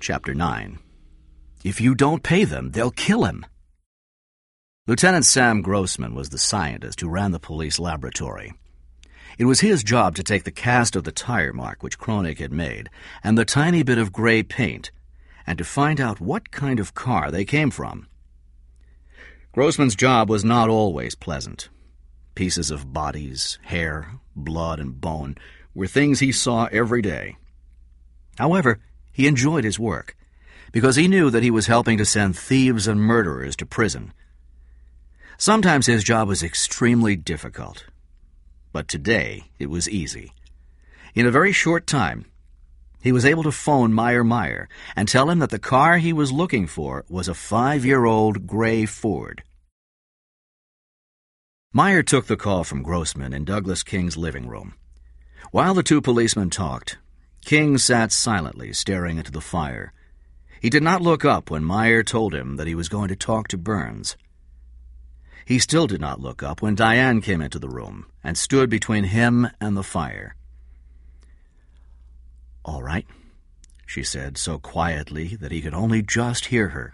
Chapter 9. If you don't pay them, they'll kill him. Lieutenant Sam Grossman was the scientist who ran the police laboratory. It was his job to take the cast of the tire mark which Kronig had made and the tiny bit of gray paint and to find out what kind of car they came from. Grossman's job was not always pleasant. Pieces of bodies, hair, blood, and bone were things he saw every day. However, he enjoyed his work because he knew that he was helping to send thieves and murderers to prison. Sometimes his job was extremely difficult, but today it was easy. In a very short time, he was able to phone Meyer and tell him that the car he was looking for was a 5-year-old gray Ford. Meyer took the call from Grossman in Douglas King's living room. While the two policemen talked, King sat silently staring into the fire. He did not look up when Meyer told him that he was going to talk to Burns. He still did not look up when Diane came into the room and stood between him and the fire. "All right," she said so quietly that he could only just hear her.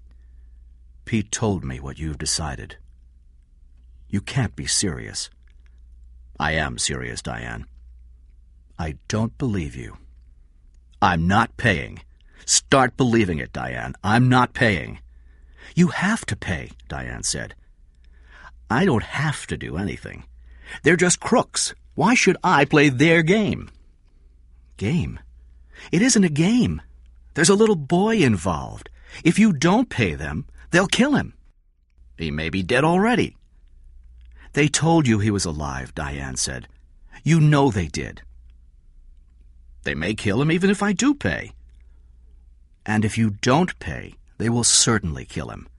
"Pete told me what you've decided. You can't be serious." "I am serious, Diane." "I don't believe you." "I'm not paying. Start believing it, Diane. I'm not paying." "You have to pay," Diane said. "I don't have to do anything. They're just crooks. Why should I play their game?" "Game? It isn't a game. There's a little boy involved. If you don't pay them, they'll kill him." "He may be dead already." "They told you he was alive," Diane said. "You know they did." "They may kill him even if I do pay." "And if you don't pay, they will certainly kill him."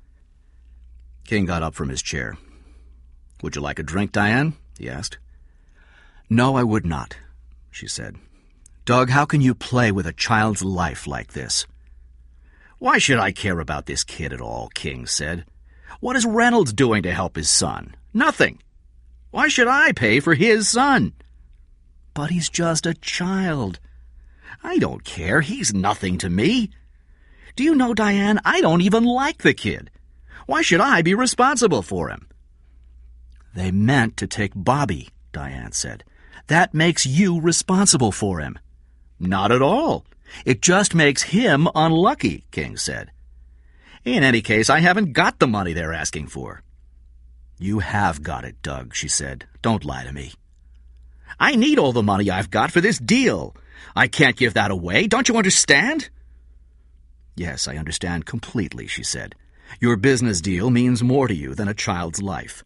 King got up from his chair. "Would you like a drink, Diane?" he asked. "No, I would not," she said. "Doug, how can you play with a child's life like this?" "Why should I care about this kid at all?" King said. "What is Reynolds doing to help his son? Nothing. Why should I pay for his son?" "But he's just a child." "I don't care. He's nothing to me. Do you know, Diane, I don't even like the kid. Why should I be responsible for him?" "They meant to take Bobby," Diane said. "That makes you responsible for him." "Not at all. It just makes him unlucky," King said. "In any case, I haven't got the money they're asking for." "You have got it, Doug," she said. "Don't lie to me." "I need all the money I've got for this deal. I can't give that away. Don't you understand?" "Yes, I understand completely," she said. "Your business deal means more to you than a child's life."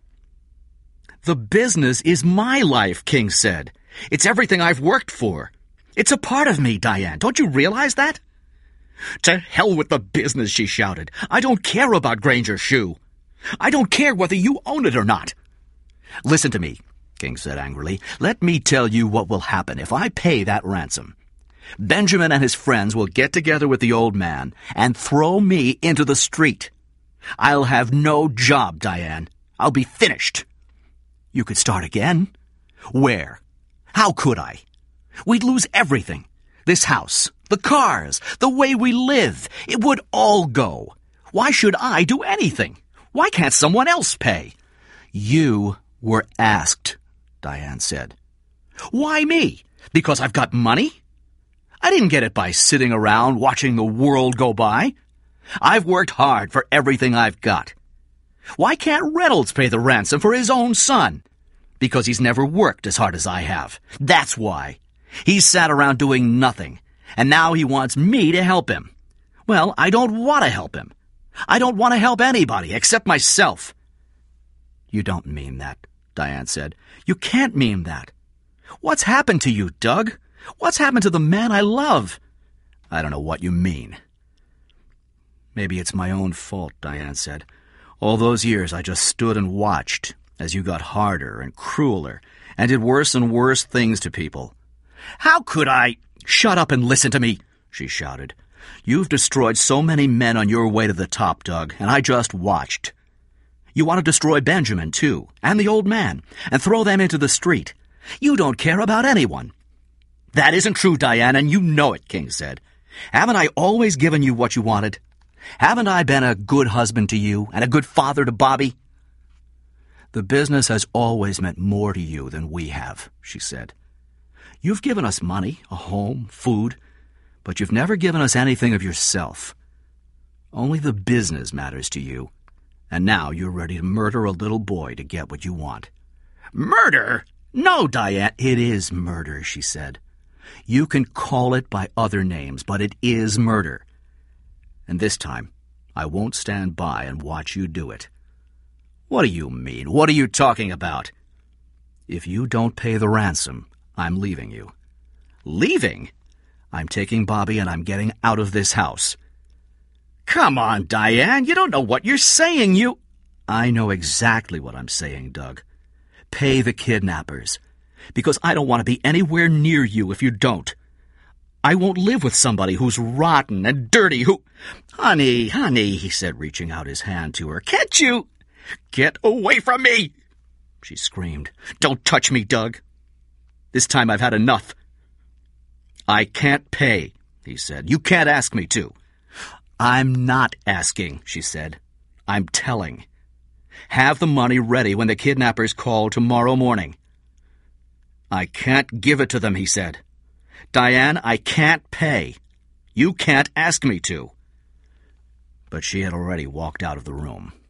"The business is my life," King said. "It's everything I've worked for. It's a part of me, Diane. Don't you realize that?" "To hell with the business," she shouted. "I don't care about Granger Shoe. I don't care whether you own it or not." "Listen to me," King said angrily. "Let me tell you what will happen if I pay that ransom. Benjamin and his friends will get together with the old man and throw me into the street. I'll have no job, Diane. I'll be finished." "You could start again." "Where? How could I? We'd lose everything. This house, the cars, the way we live. It would all go. Why should I do anything? Why can't someone else pay?" "You were asked," Diane said. "Why me? Because I've got money? I didn't get it by sitting around watching the world go by. I've worked hard for everything I've got. Why can't Reynolds pay the ransom for his own son? Because he's never worked as hard as I have. That's why. He's sat around doing nothing, and now he wants me to help him. Well, I don't want to help him. I don't want to help anybody except myself." "You don't mean that," Diane said. "You can't mean that. What's happened to you, Doug? What's happened to the man I love?" "I don't know what you mean." "Maybe it's my own fault," Diane said. "All those years I just stood and watched as you got harder and crueler and did worse and worse things to people." "How could I—" "Shut up and listen to me," she shouted. "You've destroyed so many men on your way to the top, Doug, and I just watched. You want to destroy Benjamin, too, and the old man, and throw them into the street. You don't care about anyone." "That isn't true, Diane, and you know it," King said. Haven't I always given you what you wanted? Haven't I been a good husband to you and a good father to Bobby? The business has always meant more to you than we have, she said. You've given us money, a home, food, but you've never given us anything of yourself. Only the business matters to you, and now you're ready to murder a little boy to get what you want. Murder? No, Diane. It is murder, she said. You can call it by other names, but it is murder. And this time, I won't stand by and watch you do it. What do you mean? What are you talking about? If you don't pay the ransom, I'm leaving you. Leaving? I'm taking Bobby and I'm getting out of this house. Come on, Diane, you don't know what you're saying, I know exactly what I'm saying, Doug. Pay the kidnappers, because I don't want to be anywhere near you if you don't. I won't live with somebody who's rotten and dirty, Honey, he said, reaching out his hand to her. Can't you? Get away from me, she screamed. Don't touch me, Doug. This time I've had enough. I can't pay, he said. You can't ask me to. I'm not asking, she said. I'm telling. Have the money ready when the kidnappers call tomorrow morning. I can't give it to them, he said. Diane, I can't pay. You can't ask me to. But she had already walked out of the room.